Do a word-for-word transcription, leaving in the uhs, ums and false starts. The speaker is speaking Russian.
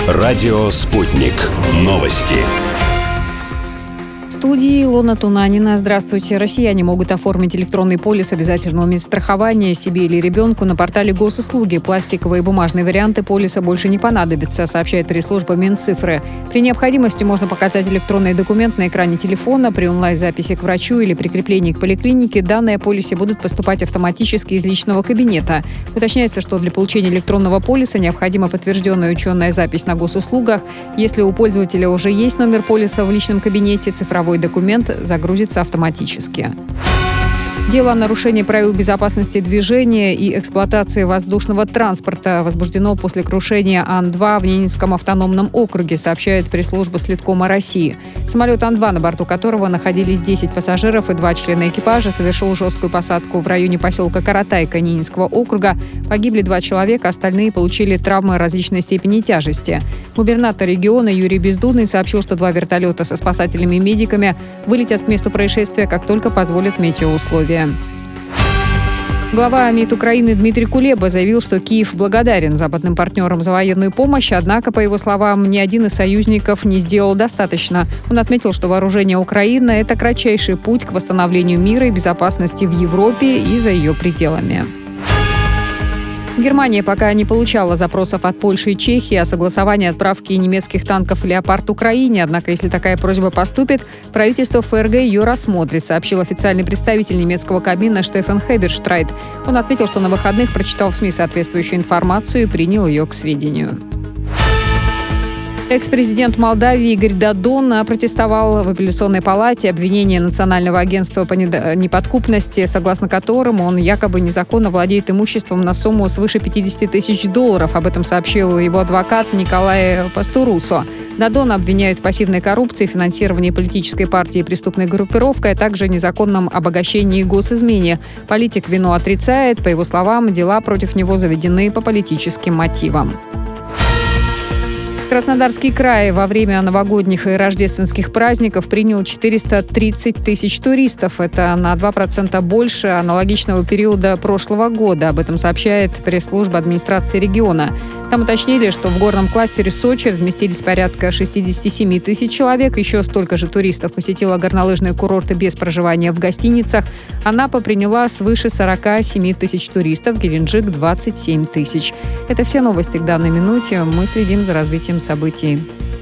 Радио «Спутник». Новости. В студии Илона Тунанина. Здравствуйте. Россияне могут оформить электронный полис обязательного медстрахования себе или ребенку на портале госуслуги. Пластиковые и бумажные варианты полиса больше не понадобятся, сообщает пресс-служба Минцифры. При необходимости можно показать электронный документ на экране телефона. При онлайн-записи к врачу или прикреплении к поликлинике данные о полисе будут поступать автоматически из личного кабинета. Уточняется, что для получения электронного полиса необходима подтвержденная учетная запись на госуслугах. Если у пользователя уже есть номер полиса в личном кабинете, цифровой документ загрузится автоматически. Дело о нарушении правил безопасности движения и эксплуатации воздушного транспорта возбуждено после крушения Ан два в Ненецком автономном округе, сообщает пресс-служба Следкома России. Самолет Ан два, на борту которого находились десять пассажиров и два члена экипажа, совершил жесткую посадку в районе поселка Каратайка Ненецкого округа. Погибли два человека, остальные получили травмы различной степени тяжести. Губернатор региона Юрий Бездудный сообщил, что два вертолета со спасателями и медиками вылетят к месту происшествия, как только позволят метеоусловия. Глава МИД Украины Дмитрий Кулеба заявил, что Киев благодарен западным партнерам за военную помощь, однако, по его словам, ни один из союзников не сделал достаточно. Он отметил, что вооружение Украины – это кратчайший путь к восстановлению мира и безопасности в Европе и за ее пределами. Германия пока не получала запросов от Польши и Чехии о согласовании отправки немецких танков «Леопард» Украине. Однако, если такая просьба поступит, правительство ФРГ ее рассмотрит, сообщил официальный представитель немецкого Кабмина Штефан Хеберштрайт. Он отметил, что на выходных прочитал в СМИ соответствующую информацию и принял ее к сведению. Экс-президент Молдавии Игорь Додон протестовал в апелляционной палате обвинения Национального агентства по неподкупности, согласно которому он якобы незаконно владеет имуществом на сумму свыше пятьдесят тысяч долларов. Об этом сообщил его адвокат Николай Пастурусо. Додона обвиняют в пассивной коррупции, финансировании политической партии и преступной группировкой, а также незаконном обогащении и госизмене. Политик вину отрицает. По его словам, дела против него заведены по политическим мотивам. Краснодарский край во время новогодних и рождественских праздников принял четыреста тридцать тысяч туристов. Это на два процента больше аналогичного периода прошлого года. Об этом сообщает пресс-служба администрации региона. Там уточнили, что в горном кластере Сочи разместились порядка шестьдесят семь тысяч человек. Еще столько же туристов посетило горнолыжные курорты без проживания в гостиницах. Анапа приняла свыше сорок семь тысяч туристов, Геленджик – двадцать семь тысяч. Это все новости к данной минуте. Мы следим за развитием событий.